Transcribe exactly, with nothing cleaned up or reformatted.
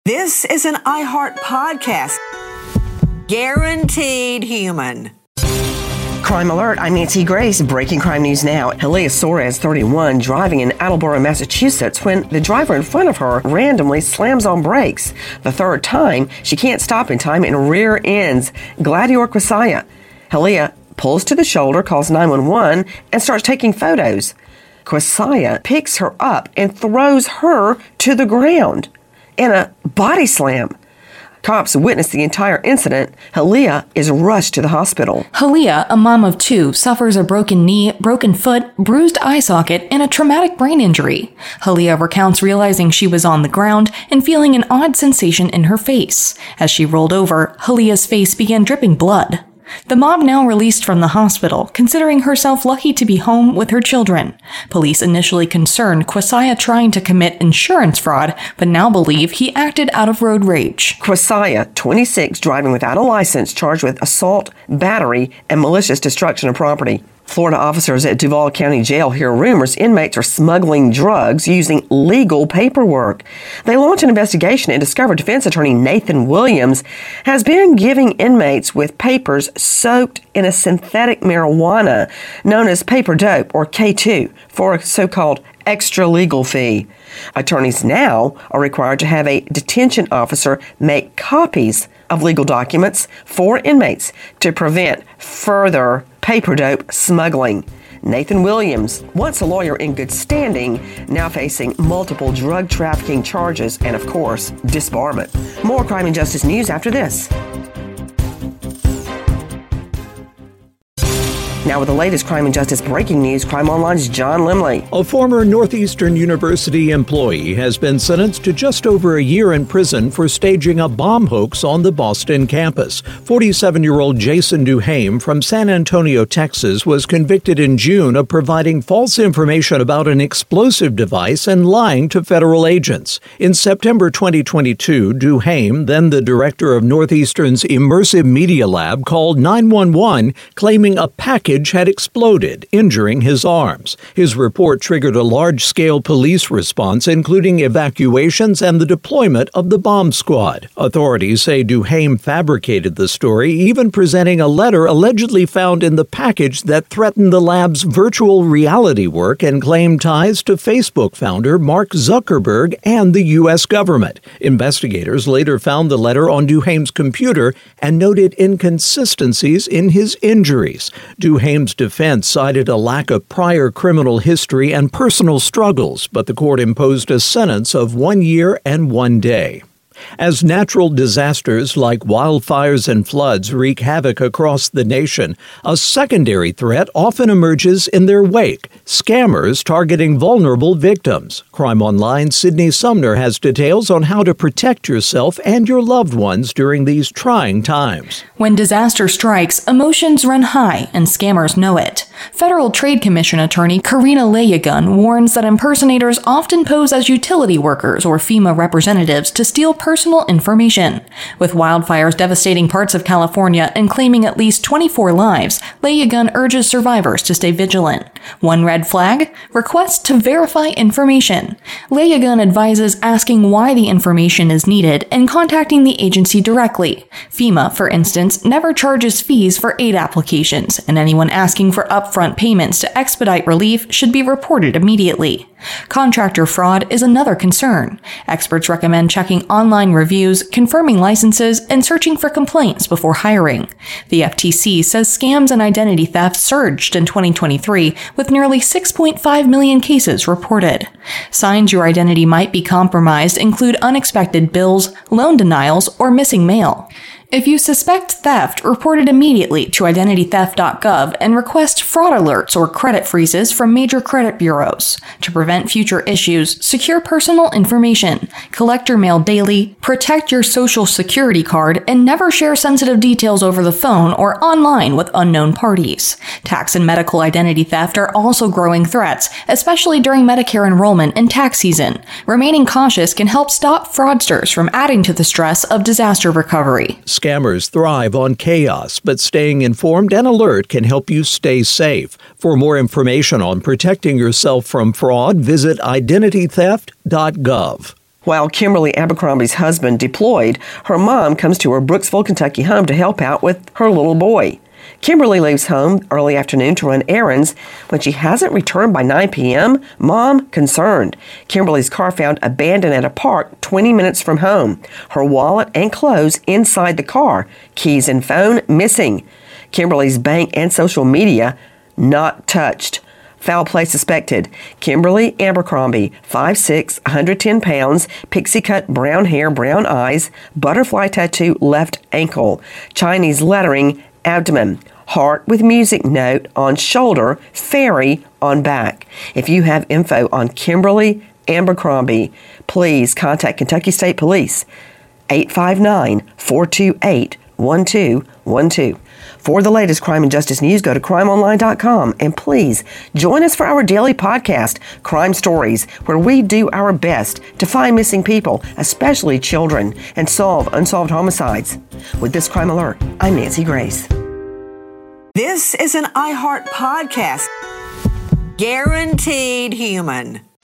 This is an iHeart podcast. Guaranteed human. Crime Alert, I'm Nancy Grace. Breaking crime news now. Helia Suarez, thirty-one, driving in Attleboro, Massachusetts, when the driver in front of her randomly slams on brakes. The third time, she can't stop in time and rear ends Gladior Quasaya. Helia pulls to the shoulder, calls nine one one, and starts taking photos. Quasaya picks her up and throws her to the ground in a body slam. Cops witnessed the entire incident. Helia is rushed to the hospital. Helia, a mom of two, suffers a broken knee, broken foot, bruised eye socket, and a traumatic brain injury. Helia recounts realizing she was on the ground and feeling an odd sensation in her face. As she rolled over, Helia's face began dripping blood. The mom now released from the hospital, considering herself lucky to be home with her children. Police initially concerned Quasaya trying to commit insurance fraud, but now believe he acted out of road rage. Quasaya, twenty-six, driving without a license, charged with assault, battery, and malicious destruction of property. Florida officers at Duval County Jail hear rumors inmates are smuggling drugs using legal paperwork. They launch an investigation and discover defense attorney Nathan Williams has been giving inmates with papers soaked in a synthetic marijuana known as paper dope, or K two, for a so-called extra legal fee. Attorneys now are required to have a detention officer make copies of legal documents for inmates to prevent further paper dope smuggling. Nathan Williams, once a lawyer in good standing, now facing multiple drug trafficking charges and, of course, disbarment. More crime and justice news after this. Now with the latest crime and justice breaking news, Crime Online's John Limley. A former Northeastern University employee has been sentenced to just over a year in prison for staging a bomb hoax on the Boston campus. forty-seven-year-old Jason Duhame from San Antonio, Texas, was convicted in June of providing false information about an explosive device and lying to federal agents. In September twenty twenty-two, Duhame, then the director of Northeastern's Immersive Media Lab, called nine one one, claiming a package had exploded, injuring his arms. His report triggered a large-scale police response, including evacuations and the deployment of the bomb squad. Authorities say Duhame fabricated the story, even presenting a letter allegedly found in the package that threatened the lab's virtual reality work and claimed ties to Facebook founder Mark Zuckerberg and the U S government. Investigators later found the letter on Duhame's computer and noted inconsistencies in his injuries. Duhame Duhame's defense cited a lack of prior criminal history and personal struggles, but the court imposed a sentence of one year and one day. As natural disasters like wildfires and floods wreak havoc across the nation, a secondary threat often emerges in their wake: scammers targeting vulnerable victims. Crime Online's Sydney Sumner has details on how to protect yourself and your loved ones during these trying times. When disaster strikes, emotions run high, and scammers know it. Federal Trade Commission attorney Karina Layagun warns that impersonators often pose as utility workers or FEMA representatives to steal personal information. With wildfires devastating parts of California and claiming at least twenty-four lives, Layagun urges survivors to stay vigilant. One red flag? Requests to verify information. Layagun advises asking why the information is needed and contacting the agency directly. FEMA, for instance, never charges fees for aid applications, and anyone asking for upfront payments to expedite relief should be reported immediately. Contractor fraud is another concern. Experts recommend checking online reviews, confirming licenses, and searching for complaints before hiring. The F T C says scams and identity theft surged in twenty twenty-three, with nearly six point five million cases reported. Signs your identity might be compromised include unexpected bills, loan denials, or missing mail. If you suspect theft, report it immediately to identity theft dot gov and request fraud alerts or credit freezes from major credit bureaus. To prevent future issues, secure personal information, collect your mail daily, protect your social security card, and never share sensitive details over the phone or online with unknown parties. Tax and medical identity theft are also growing threats, especially during Medicare enrollment and tax season. Remaining cautious can help stop fraudsters from adding to the stress of disaster recovery. Scammers thrive on chaos, but staying informed and alert can help you stay safe. For more information on protecting yourself from fraud, visit identity theft dot gov. While Kimberly Abercrombie's husband deployed, her mom comes to her Brooksville, Kentucky home to help out with her little boy. Kimberly leaves home early afternoon to run errands. When she hasn't returned by nine p.m., Mom concerned. Kimberly's car found abandoned at a park twenty minutes from home. Her wallet and clothes inside the car. Keys and phone missing. Kimberly's bank and social media not touched. Foul play suspected. Kimberly Abercrombie, five foot six, one hundred ten pounds, pixie cut brown hair, brown eyes, butterfly tattoo left ankle, Chinese lettering abdomen, heart with music note on shoulder, fairy on back. If you have info on Kimberly Abercrombie, please contact Kentucky State Police, eight five nine, four two eight, one two one two. For the latest crime and justice news, go to crime online dot com, and please join us for our daily podcast, Crime Stories, where we do our best to find missing people, especially children, and solve unsolved homicides. With this crime alert, I'm Nancy Grace. This is an iHeart podcast. Guaranteed human.